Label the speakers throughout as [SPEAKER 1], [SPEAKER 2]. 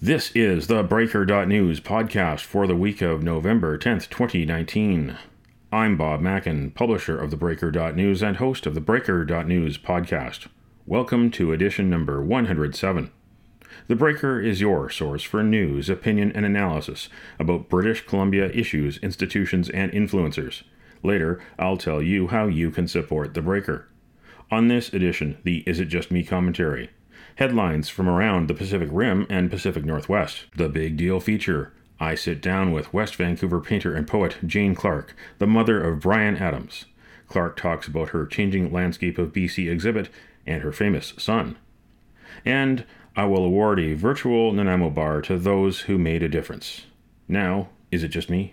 [SPEAKER 1] This is the Breaker.News podcast for the week of November 10th, 2019. I'm Bob Mackin, publisher of the Breaker.News and host of the Breaker.News podcast. Welcome to edition number 107. The Breaker is your source for news, opinion, and analysis about British Columbia issues, institutions, and influencers. Later, I'll tell you how you can support the Breaker. On this edition, the Is It Just Me commentary. Headlines from around the Pacific Rim and Pacific Northwest. The Big Deal feature. I sit down with West Vancouver painter and poet Jane Clark, the mother of Bryan Adams. Clark talks about her Changing Landscape of BC exhibit and her famous son. And I will award a virtual Nanaimo bar to those who made a difference. Now, is it just me?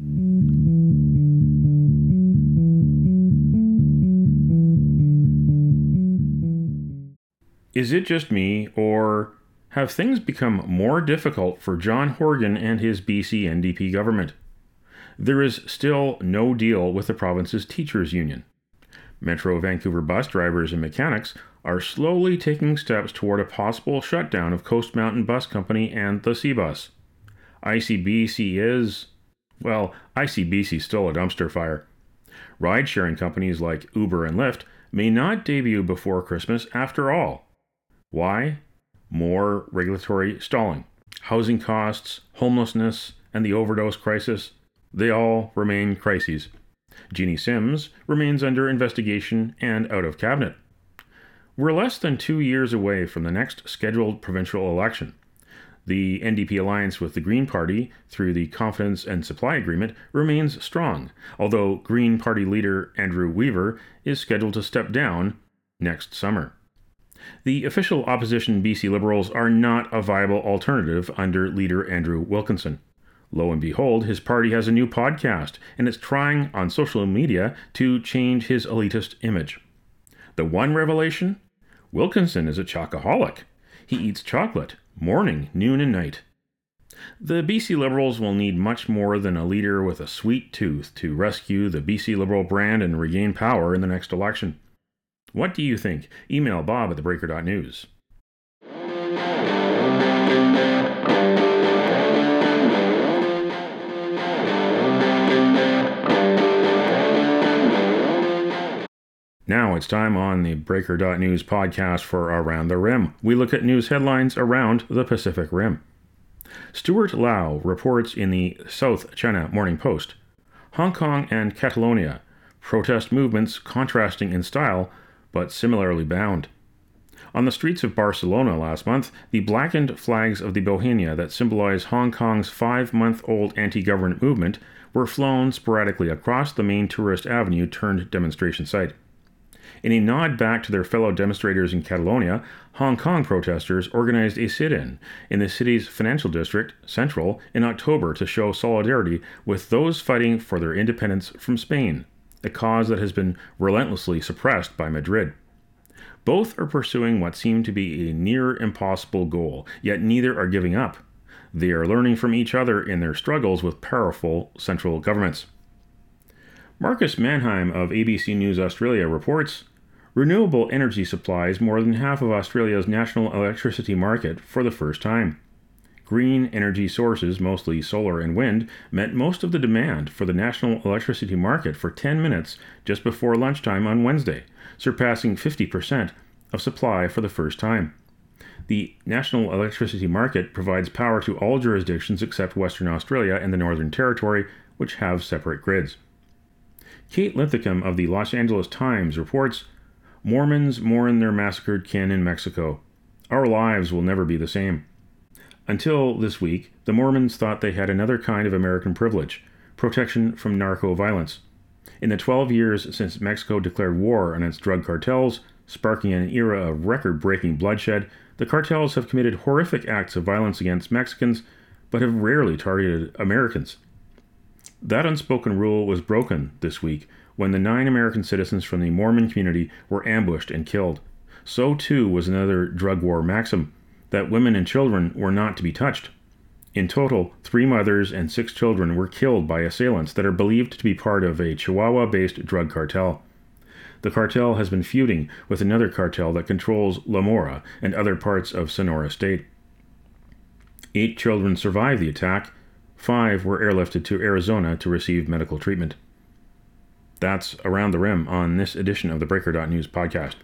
[SPEAKER 1] Is it just me, or have things become more difficult for John Horgan and his BC NDP government? There is still no deal with the province's teachers' union. Metro Vancouver bus drivers and mechanics are slowly taking steps toward a possible shutdown of Coast Mountain Bus Company and the C-Bus. ICBC is still a dumpster fire. Ride-sharing companies like Uber and Lyft may not debut before Christmas after all. Why? More regulatory stalling. Housing costs, homelessness, and the overdose crisis, they all remain crises. Jeannie Sims remains under investigation and out of cabinet. We're less than 2 years away from the next scheduled provincial election. The NDP alliance with the Green Party through the Confidence and Supply Agreement remains strong, although Green Party leader Andrew Weaver is scheduled to step down next summer. The official opposition BC Liberals are not a viable alternative under leader Andrew Wilkinson. Lo and behold, his party has a new podcast, and it's trying on social media to change his elitist image. The one revelation? Wilkinson is a chocoholic. He eats chocolate, morning, noon, and night. The BC Liberals will need much more than a leader with a sweet tooth to rescue the BC Liberal brand and regain power in the next election. What do you think? Email Bob at thebreaker.news. Now it's time on the Breaker.News podcast for Around the Rim. We look at news headlines around the Pacific Rim. Stuart Lau reports in the South China Morning Post. Hong Kong and Catalonia. Protest movements contrasting in style, but similarly bound. On the streets of Barcelona last month, the blackened flags of the Bauhinia that symbolize Hong Kong's 5-month-old anti-government movement were flown sporadically across the main tourist avenue turned demonstration site. In a nod back to their fellow demonstrators in Catalonia, Hong Kong protesters organized a sit-in in the city's financial district, Central, in October to show solidarity with those fighting for their independence from Spain, a cause that has been relentlessly suppressed by Madrid. Both are pursuing what seem to be a near impossible goal, yet neither are giving up. They are learning from each other in their struggles with powerful central governments. Marcus Manheim of ABC News Australia reports, renewable energy supplies more than half of Australia's national electricity market for the first time. Green energy sources, mostly solar and wind, met most of the demand for the national electricity market for 10 minutes just before lunchtime on Wednesday, surpassing 50% of supply for the first time. The national electricity market provides power to all jurisdictions except Western Australia and the Northern Territory, which have separate grids. Kate Linthicum of the Los Angeles Times reports, Mormons mourn their massacred kin in Mexico. Our lives will never be the same. Until this week, the Mormons thought they had another kind of American privilege, protection from narco-violence. In the 12 years since Mexico declared war on its drug cartels, sparking an era of record-breaking bloodshed, the cartels have committed horrific acts of violence against Mexicans, but have rarely targeted Americans. That unspoken rule was broken this week when the 9 American citizens from the Mormon community were ambushed and killed. So too was another drug war maxim, that women and children were not to be touched. In total, 3 mothers and 6 children were killed by assailants that are believed to be part of a Chihuahua-based drug cartel. The cartel has been feuding with another cartel that controls La Mora and other parts of Sonora State. 8 children survived the attack. 5 were airlifted to Arizona to receive medical treatment. That's Around the Rim on this edition of the Breaker.News podcast.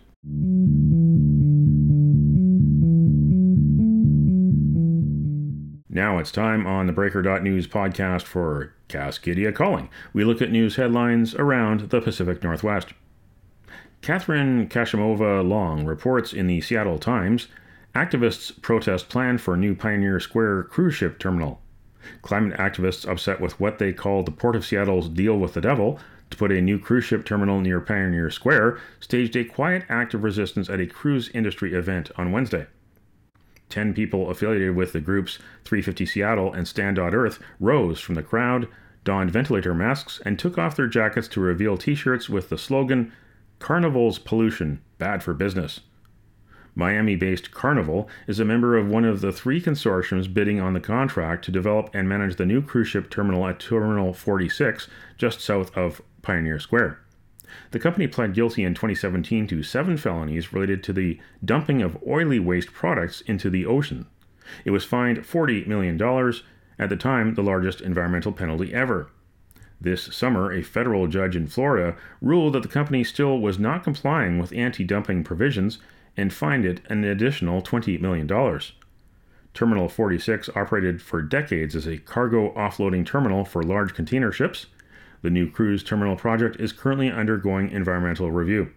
[SPEAKER 1] Now it's time on the Breaker.News podcast for Cascadia Calling. We look at news headlines around the Pacific Northwest. Catherine Kashimova Long reports in the Seattle Times, activists protest plan for new Pioneer Square cruise ship terminal. Climate activists upset with what they call the Port of Seattle's deal with the devil to put a new cruise ship terminal near Pioneer Square staged a quiet act of resistance at a cruise industry event on Wednesday. 10 people affiliated with the groups 350 Seattle and Stand.Earth rose from the crowd, donned ventilator masks, and took off their jackets to reveal t-shirts with the slogan, "Carnival's pollution, bad for business." Miami-based Carnival is a member of one of the 3 consortiums bidding on the contract to develop and manage the new cruise ship terminal at Terminal 46, just south of Pioneer Square. The company pled guilty in 2017 to 7 felonies related to the dumping of oily waste products into the ocean. It was fined $40 million, at the time the largest environmental penalty ever. This summer, a federal judge in Florida ruled that the company still was not complying with anti-dumping provisions and fined it an additional $20 million. Terminal 46 operated for decades as a cargo offloading terminal for large container ships. The new cruise terminal project is currently undergoing environmental review.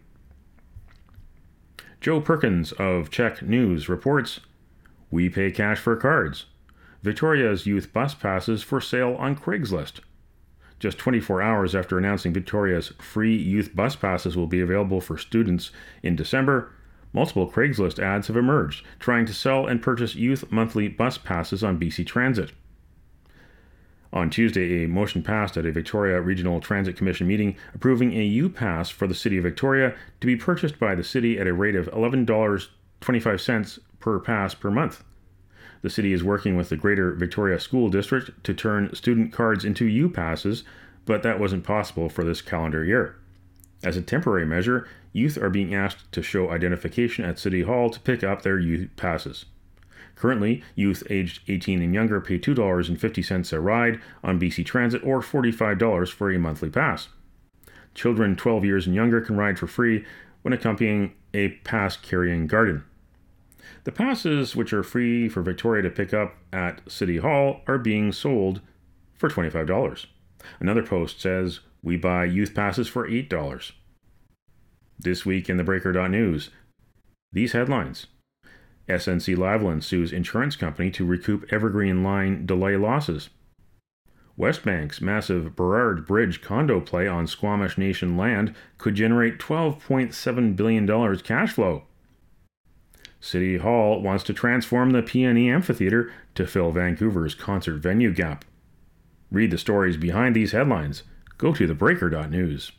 [SPEAKER 1] Joe Perkins of Czech News reports, "We pay cash for cards. Victoria's youth bus passes for sale on Craigslist." Just 24 hours after announcing Victoria's free youth bus passes will be available for students in December, multiple Craigslist ads have emerged trying to sell and purchase youth monthly bus passes on BC Transit. On Tuesday, a motion passed at a Victoria Regional Transit Commission meeting approving a U-Pass for the City of Victoria to be purchased by the city at a rate of $11.25 per pass per month. The city is working with the Greater Victoria School District to turn student cards into U-Passes, but that wasn't possible for this calendar year. As a temporary measure, youth are being asked to show identification at City Hall to pick up their U-Passes. Currently, youth aged 18 and younger pay $2.50 a ride on BC Transit or $45 for a monthly pass. Children 12 years and younger can ride for free when accompanying a pass-carrying guardian. The passes, which are free for Victoria to pick up at City Hall, are being sold for $25. Another post says, "We buy youth passes for $8. This week in the Breaker.News, these headlines. SNC Lavalin sues insurance company to recoup Evergreen Line delay losses. Westbank's massive Burrard Bridge condo play on Squamish Nation land could generate $12.7 billion cash flow. City Hall wants to transform the PNE Amphitheatre to fill Vancouver's concert venue gap. Read the stories behind these headlines. Go to thebreaker.news.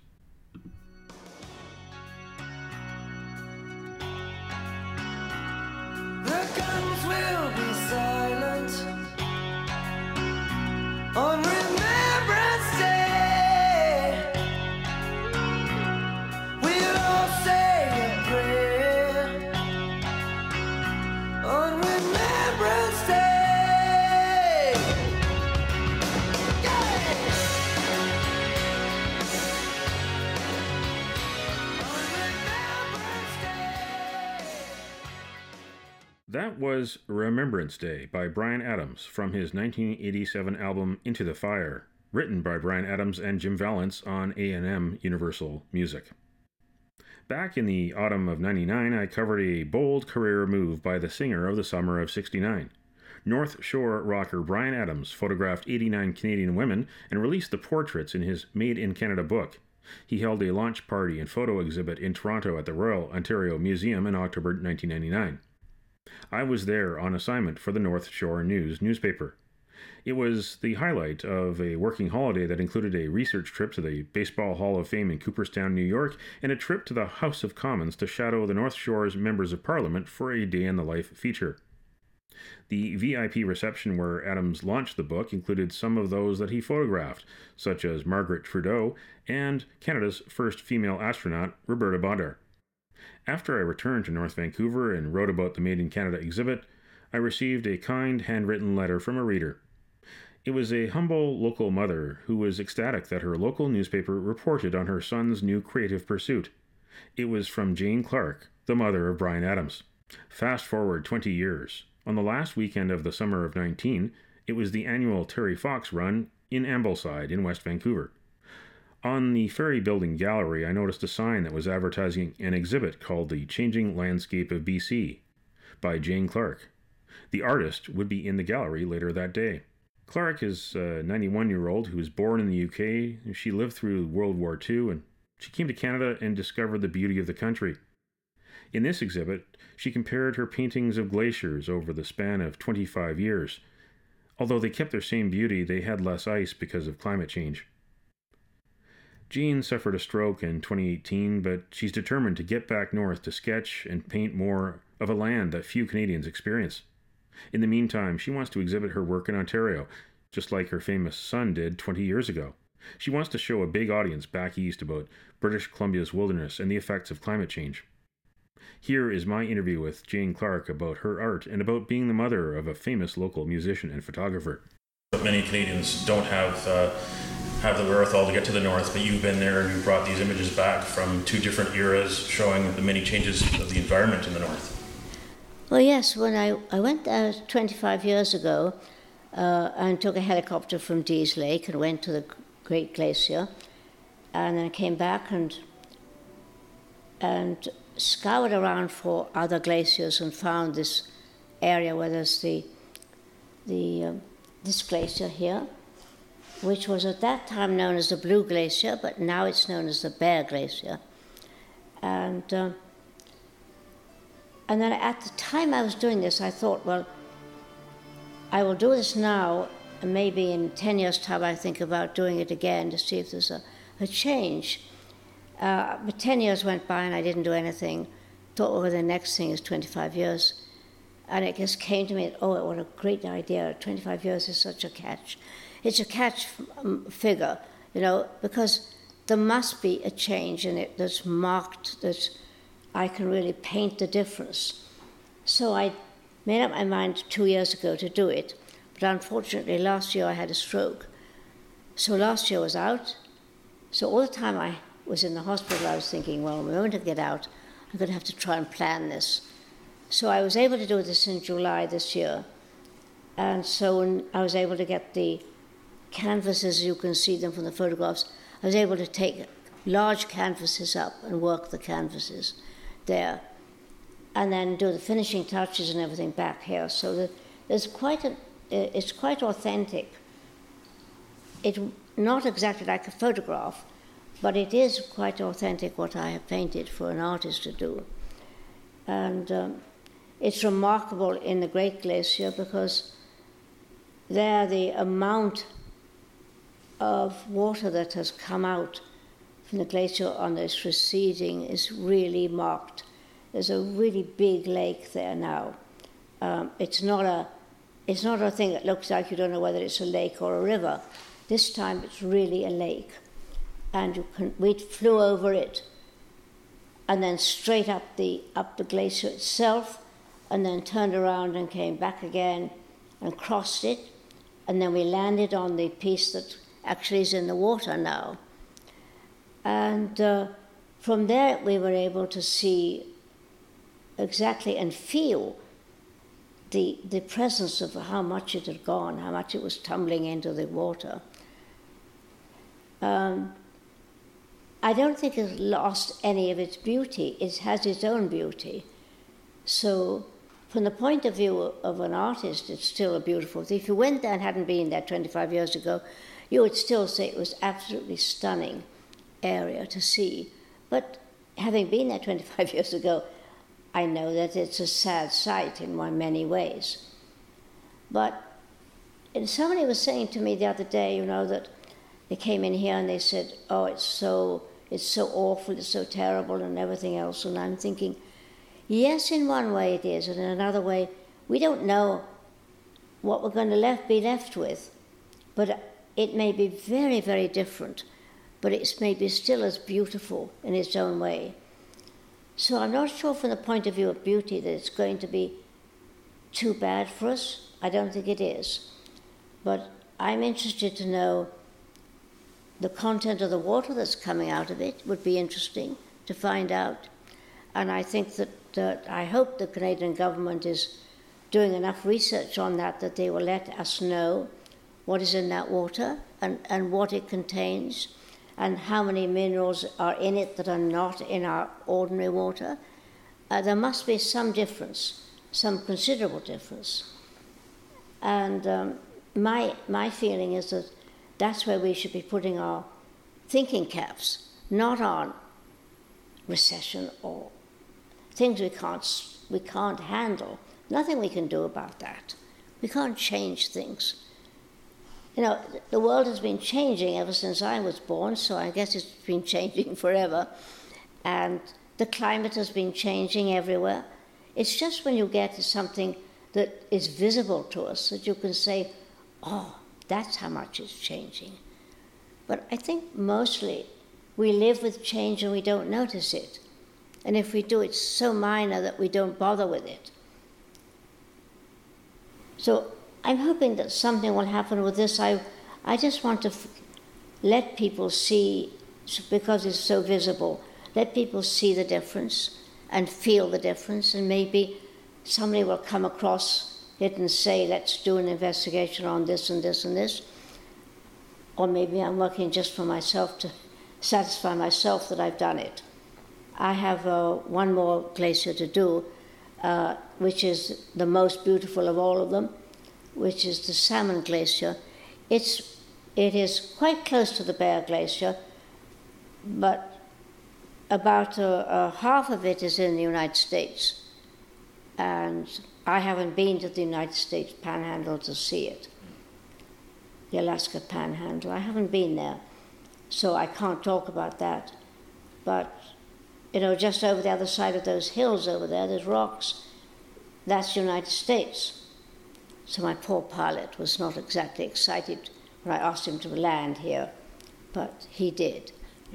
[SPEAKER 2] On Remembrance Day, we'll all say a prayer. On Remembrance Day, yeah. On Remembrance Day.
[SPEAKER 1] That was Remembrance Day by Bryan Adams from his 1987 album Into the Fire, written by Bryan Adams and Jim Vallance on A&M Universal Music. Back in the autumn of '99, I covered a bold career move by the singer of the summer of '69. North Shore rocker Bryan Adams photographed 89 Canadian women and released the portraits in his Made in Canada book. He held a launch party and photo exhibit in Toronto at the Royal Ontario Museum in October 1999. I was there on assignment for the North Shore News newspaper. It was the highlight of a working holiday that included a research trip to the Baseball Hall of Fame in Cooperstown, New York, and a trip to the House of Commons to shadow the North Shore's members of Parliament for a day in the life feature. The VIP reception where Adams launched the book included some of those that he photographed, such as Margaret Trudeau and Canada's first female astronaut, Roberta Bodar. After I returned to North Vancouver and wrote about the Made in Canada exhibit, I received a kind handwritten letter from a reader. It was a humble local mother who was ecstatic that her local newspaper reported on her son's new creative pursuit. It was from Jane Clark, the mother of Bryan Adams. Fast forward 20 years. On the last weekend of the summer of 19, it was the annual Terry Fox run in Ambleside in West Vancouver. On the Ferry Building Gallery, I noticed a sign that was advertising an exhibit called The Changing Landscape of BC by Jane Clark. The artist would be in the gallery later that day. Clark is a 91-year-old who was born in the UK. She lived through World War II, and she came to Canada and discovered the beauty of the country. In this exhibit, she compared her paintings of glaciers over the span of 25 years. Although they kept their same beauty, they had less ice because of climate change. Jean suffered a stroke in 2018, but she's determined to get back north to sketch and paint more of a land that few Canadians experience. In the meantime, she wants to exhibit her work in Ontario, just like her famous son did 20 years ago. She wants to show a big audience back east about British Columbia's wilderness and the effects of climate change. Here is my interview with Jane Clark about her art and about being the mother of a famous local musician and photographer. Many Canadians don't have the wherewithal to get to the north, but you've been there and you brought these images back from two different eras showing the many changes of the environment in the north.
[SPEAKER 3] Well, yes, when I went there 25 years ago and took a helicopter from Dease Lake and went to the Great Glacier, and then came back and scoured around for other glaciers and found this area where there's this glacier here, which was at that time known as the Blue Glacier, but now it's known as the Bear Glacier. And then at the time I was doing this, I thought, well, I will do this now, and maybe in 10 years' time I think about doing it again to see if there's a change. But 10 years went by and I didn't do anything. Thought, well, the next thing is 25 years. And it just came to me, oh, what a great idea. 25 years is such a catch. It's a catch figure, because there must be a change in it that's marked, that I can really paint the difference. So I made up my mind 2 years ago to do it, but unfortunately last year I had a stroke. So last year was out. So all the time I was in the hospital, I was thinking, well, the moment I get out, I'm going to have to try and plan this. So I was able to do this in July this year. And so when I was able to get the canvases, you can see them from the photographs, I was able to take large canvases up and work the canvases there, and then do the finishing touches and everything back here. So it's quite authentic. It's not exactly like a photograph, but it is quite authentic what I have painted for an artist to do. And it's remarkable in the Great Glacier because there the amount of water that has come out from the glacier on this receding is really marked. There's a really big lake there now. It's not a thing that looks like you don't know whether it's a lake or a river. This time it's really a lake. And we flew over it and then straight up the glacier itself, and then turned around and came back again and crossed it, and then we landed on the piece that actually is in the water now. And from there we were able to see exactly and feel the presence of how much it had gone, how much it was tumbling into the water. I don't think it lost any of its beauty. It has its own beauty. So from the point of view of an artist, it's still a beautiful thing. If you went there and hadn't been there 25 years ago, you would still say it was absolutely stunning area to see. But having been there 25 years ago, I know that it's a sad sight in many ways. But somebody was saying to me the other day, that they came in here and they said, oh, it's so awful, it's so terrible and everything else. And I'm thinking, yes, in one way it is, and in another way, we don't know what we're going to be left with. But it may be very, very different, but it's maybe still as beautiful in its own way. So I'm not sure from the point of view of beauty that it's going to be too bad for us? I don't think it is. But I'm interested to know the content of the water that's coming out of it. Would be interesting to find out. And I think that I hope the Canadian government is doing enough research on that they will let us know what is in that water and what it contains and how many minerals are in it that are not in our ordinary water. There must be some difference, some considerable difference. And my feeling is that that's where we should be putting our thinking caps, not on recession or things we can't handle. Nothing we can do about that. We can't change things. You know, the world has been changing ever since I was born, so I guess it's been changing forever. And the climate has been changing everywhere. It's just when you get to something that is visible to us that you can say, oh, that's how much it's changing. But I think mostly we live with change and we don't notice it. And if we do, it's so minor that we don't bother with it. So I'm hoping that something will happen with this. I just want to let people see, because it's so visible, let people see the difference and feel the difference, and maybe somebody will come across it and say, let's do an investigation on this and this and this. Or maybe I'm working just for myself to satisfy myself that I've done it. I have one more glacier to do, which is the most beautiful of all of them, which is the Salmon Glacier. It is quite close to the Bear Glacier, but about half of it is in the United States. And I haven't been to the United States Panhandle to see it, the Alaska Panhandle. I haven't been there, so I can't talk about that. But, you know, just over the other side of those hills over there, there's rocks. That's the United States. So my poor pilot was not exactly excited when I asked him to land here, but he did.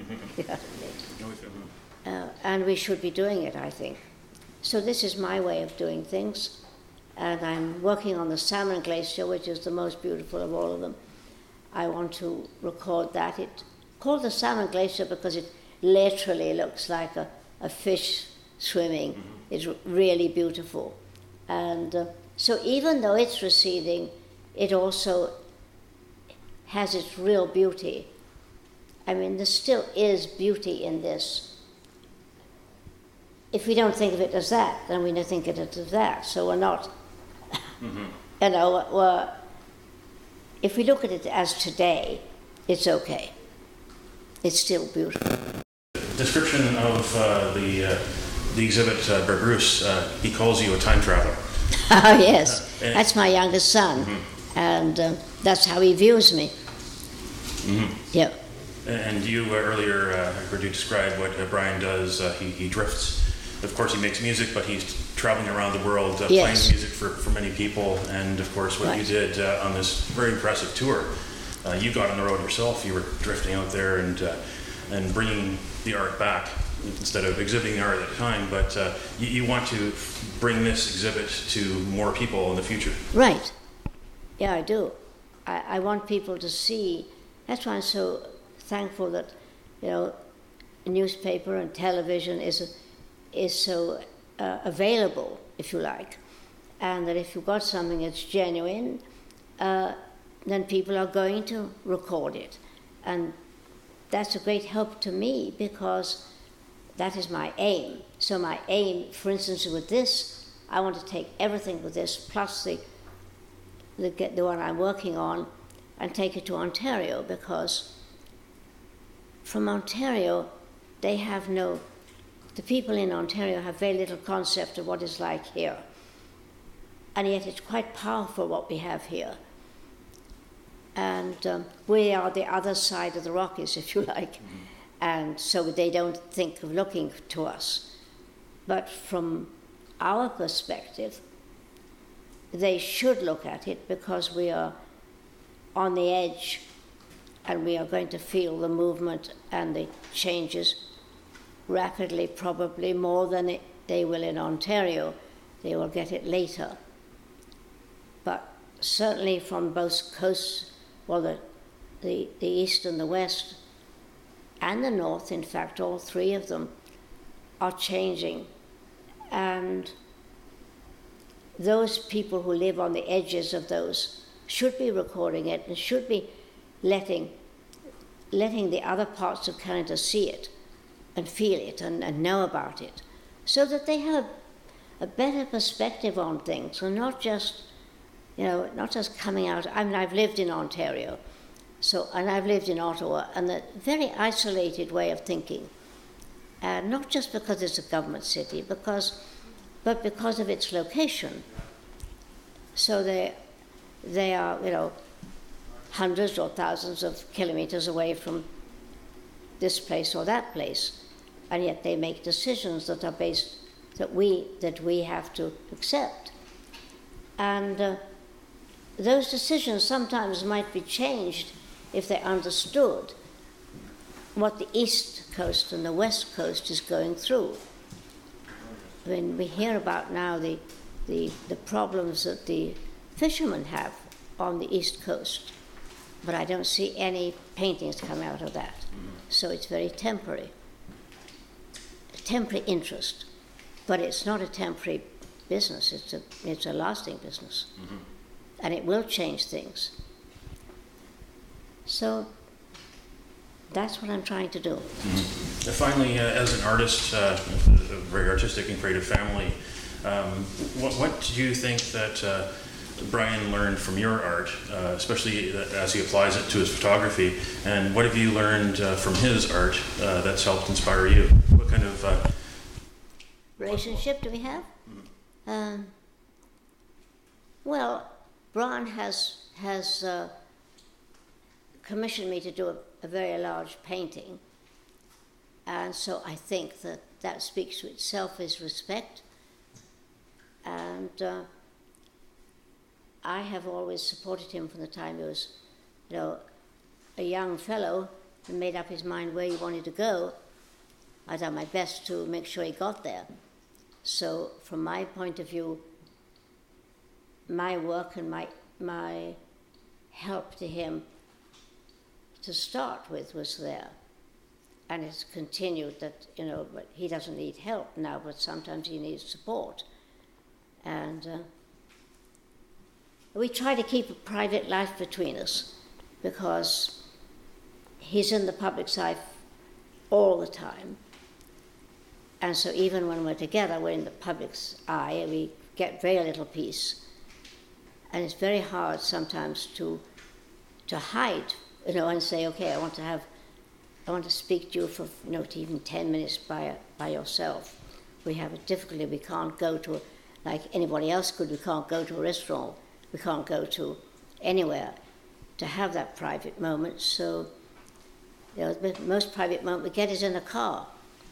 [SPEAKER 3] And we should be doing it, I think. So this is my way of doing things, and I'm working on the Salmon Glacier, which is the most beautiful of all of them. I want to record that. It's called the Salmon Glacier because it literally looks like a fish swimming. It's really beautiful. And so even though it's receding, it also has its real beauty. I mean, there still is beauty in this. If we don't think of it as that, then we don't think of it as that. So we're not, you know, if we look at it as today, it's okay. It's still beautiful.
[SPEAKER 1] Description of the exhibit, Bear Bruce, he calls you a time traveler.
[SPEAKER 3] Oh, yes. That's my youngest son. And that's how he views me. Yeah.
[SPEAKER 1] And you earlier heard you describe what Brian does. He drifts. Of course, he makes music, but he's traveling around the world playing music for many people. And of course, what you did on this very impressive tour, you got on the road yourself. You were drifting out there and bringing the art back instead of exhibiting the art at the time. But you want to bring this exhibit to more people in the future.
[SPEAKER 3] Right. Yeah, I do. I want people to see. That's why I'm so thankful that, you know, newspaper and television is so available, if you like, and that if you've got something that's genuine, then people are going to record it. And that's a great help to me because that is my aim. So my aim, for instance, with this, I want to take everything with this, plus the one I'm working on, and take it to Ontario, because from Ontario, the people in Ontario have very little concept of what it's like here. And yet it's quite powerful what we have here. And we are the other side of the Rockies, if you like. And so they don't think of looking to us. But from our perspective, they should look at it because we are on the edge and we are going to feel the movement and the changes rapidly, probably more than they will in Ontario. They will get it later. but certainly from both coasts, well, the east and the west, and the north, in fact, all three of them are changing. And those people who live on the edges of those should be recording it and should be letting the other parts of Canada see it and feel it and know about it, so that they have a better perspective on things and not just coming out. I mean, I've lived in Ontario, and I've lived in Ottawa, and a very isolated way of thinking, not just because it's a government city, but because of its location. So they are, hundreds or thousands of kilometers away from this place or that place, and yet they make decisions that are based that we have to accept. And those decisions sometimes might be changed if they understood what the East Coast and the West Coast is going through. I mean, we hear about now the problems that the fishermen have on the East Coast, but I don't see any paintings come out of that. So it's very temporary interest, but it's not a temporary business. It's a lasting business, and it will change things. So that's what I'm trying to do.
[SPEAKER 1] Finally, as an artist, a very artistic and creative family, what do you think that Brian learned from your art, especially as he applies it to his photography, and what have you learned from his art that's helped inspire you? What kind of
[SPEAKER 3] relationship do we have? Well, Brian has commissioned me to do a very large painting, and so I think that speaks to itself as respect. And I have always supported him from the time he was, a young fellow and made up his mind where he wanted to go. I done my best to make sure he got there. So from my point of view, my work and my help to him to start with was there. And it's continued that, but he doesn't need help now, but sometimes he needs support. And we try to keep a private life between us because he's in the public's eye all the time. And so even when we're together, we're in the public's eye, and we get very little peace. And it's very hard sometimes to hide, and say, okay, I want to speak to you for, even 10 minutes by yourself. We have a difficulty. We can't go to, like anybody else could, we can't go to a restaurant. We can't go to anywhere to have that private moment. So, the most private moment we get is in a car.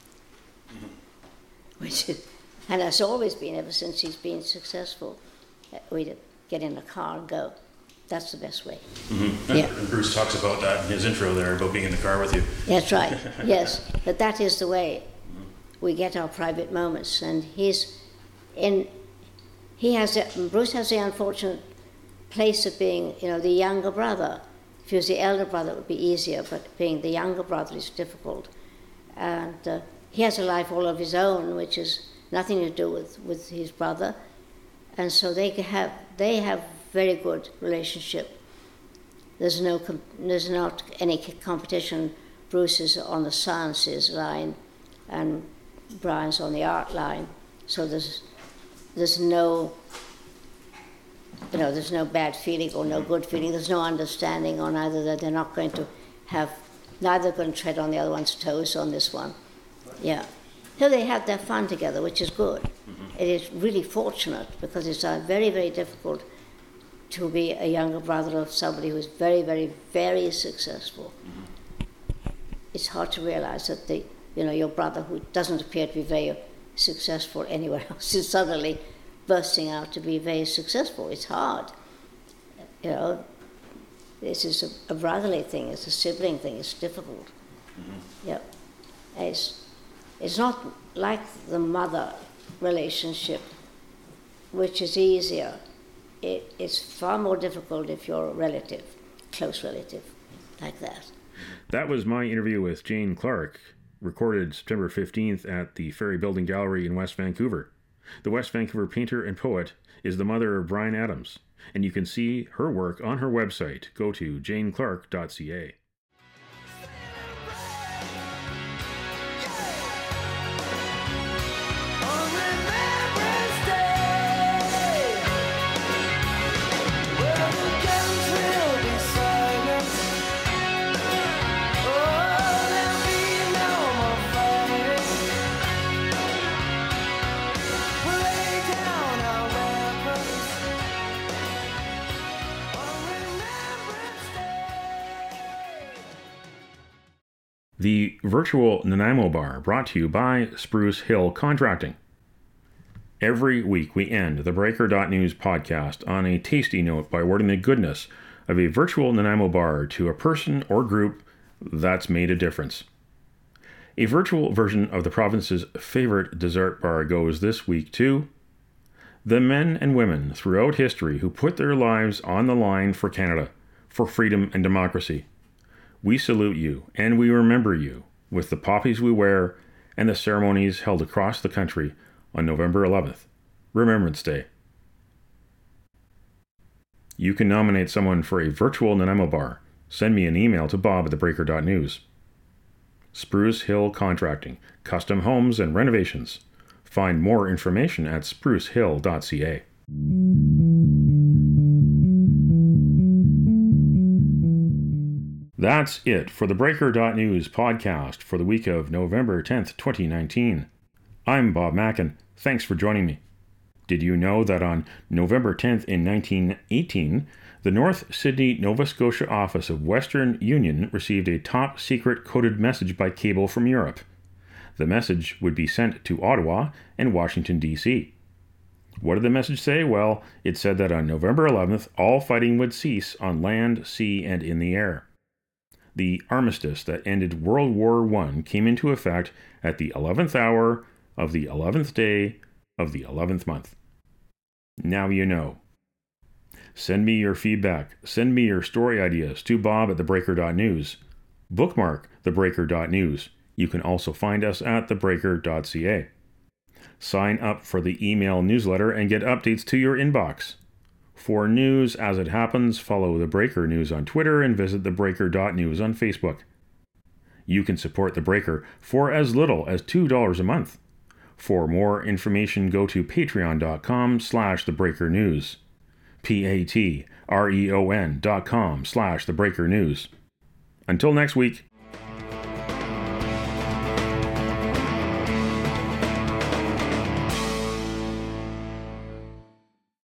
[SPEAKER 3] And that's always been, ever since he's been successful. We get in a car and go. That's the best way.
[SPEAKER 1] Yeah. And Bruce talks about that in his intro there, about being in the car with you.
[SPEAKER 3] That's right, yes. But that is the way we get our private moments. And Bruce has the unfortunate place of being, the younger brother. If he was the elder brother, it would be easier, but being the younger brother is difficult. And he has a life all of his own, which is nothing to do with his brother. And so they have very good relationship. There's not any competition. Bruce is on the sciences line, and Brian's on the art line. So there's no bad feeling or no good feeling. There's no understanding on either that they're not going to have, neither going to tread on the other one's toes on this one. Yeah. So they have their fun together, which is good. It is really fortunate because it's very, very difficult to be a younger brother of somebody who's very, very, very successful. It's hard to realize that your brother, who doesn't appear to be very successful anywhere else, is suddenly bursting out to be very successful. It's hard. This is a brotherly thing. It's a sibling thing. It's difficult. Yeah. It's not like the mother relationship, which is easier. it's far more difficult if you're a relative, close relative, like that.
[SPEAKER 1] That was my interview with Jane Clark, recorded September 15th at the Ferry Building Gallery in West Vancouver. The West Vancouver painter and poet is the mother of Bryan Adams, and you can see her work on her website. Go to janeclark.ca.
[SPEAKER 2] On Remembrance Day, where the guns will be silent. Oh, there'll be no more fighting. We'll lay down our weapons on Remembrance Day.
[SPEAKER 1] The virtual Nanaimo Bar, brought to you by Spruce Hill Contracting. Every week we end the Breaker.News podcast on a tasty note by awarding the goodness of a virtual Nanaimo bar to a person or group that's made a difference. A virtual version of the province's favorite dessert bar goes this week to the men and women throughout history who put their lives on the line for Canada, for freedom and democracy. We salute you and we remember you with the poppies we wear and the ceremonies held across the country on November 11th, Remembrance Day. You can nominate someone for a virtual Nanaimo bar. Send me an email to bob@thebreaker.news. Spruce Hill Contracting, custom homes and renovations. Find more information at sprucehill.ca. That's it for the Breaker.News podcast for the week of November 10th, 2019. I'm Bob Mackin. Thanks for joining me. Did you know that on November 10th in 1918, the North Sydney, Nova Scotia office of Western Union received a top secret coded message by cable from Europe? The message would be sent to Ottawa and Washington, D.C. What did the message say? Well, it said that on November 11th, all fighting would cease on land, sea, and in the air. The armistice that ended World War I came into effect at the 11th hour of the 11th day of the 11th month. Now you know. Send me your feedback. Send me your story ideas to bob@thebreaker.news. Bookmark thebreaker.news. You can also find us at thebreaker.ca. Sign up for the email newsletter and get updates to your inbox. For news as it happens, follow The Breaker News on Twitter and visit thebreaker.news on Facebook. You can support The Breaker for as little as $2 a month. For more information, go to patreon.com/thebreakernews. patreon.com/thebreakernews. Until next week.